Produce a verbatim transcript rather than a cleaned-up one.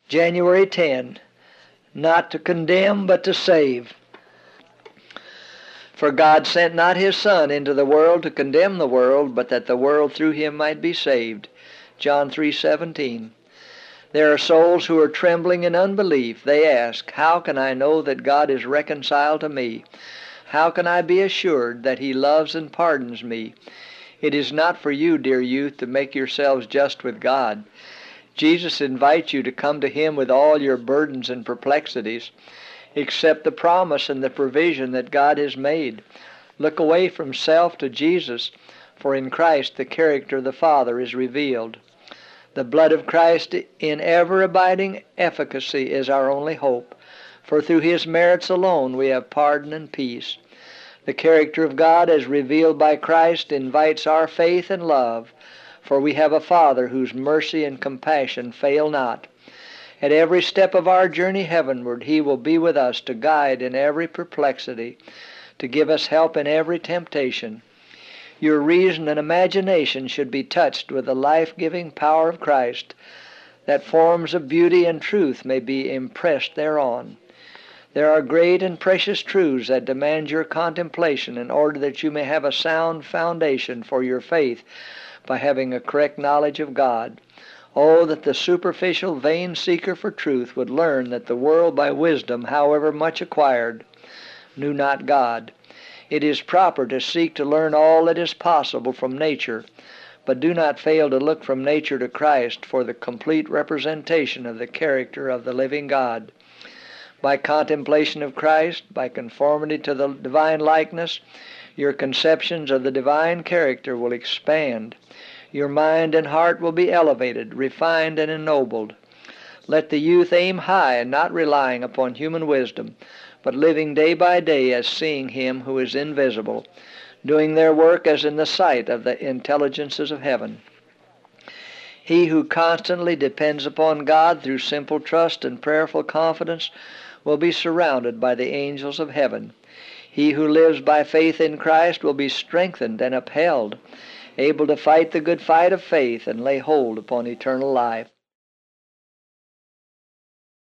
January tenth. Not to condemn, but to save. For God sent not his Son into the world to condemn the world, but that the world through him might be saved. John three seventeen. There are souls who are trembling in unbelief. They ask, how can I know that God is reconciled to me? How can I be assured that he loves and pardons me? It is not for you, dear youth, to make yourselves just with God. Jesus invites you to come to him with all your burdens and perplexities. Accept the promise and the provision that God has made. Look away from self to Jesus, for in Christ the character of the Father is revealed. The blood of Christ in ever-abiding efficacy is our only hope, for through his merits alone we have pardon and peace. The character of God as revealed by Christ invites our faith and love, for we have a Father whose mercy and compassion fail not. At every step of our journey heavenward, he will be with us to guide in every perplexity, to give us help in every temptation. Your reason and imagination should be touched with the life-giving power of Christ, that forms of beauty and truth may be impressed thereon. There are great and precious truths that demand your contemplation in order that you may have a sound foundation for your faith by having a correct knowledge of God. Oh, that the superficial, vain seeker for truth would learn that the world by wisdom, however much acquired, knew not God. It is proper to seek to learn all that is possible from nature, but do not fail to look from nature to Christ for the complete representation of the character of the living God. By contemplation of Christ, by conformity to the divine likeness, your conceptions of the divine character will expand. Your mind and heart will be elevated, refined, and ennobled. Let the youth aim high, not relying upon human wisdom, but living day by day as seeing him who is invisible, doing their work as in the sight of the intelligences of heaven. He who constantly depends upon God through simple trust and prayerful confidence will be surrounded by the angels of heaven. He who lives by faith in Christ will be strengthened and upheld, able to fight the good fight of faith and lay hold upon eternal life.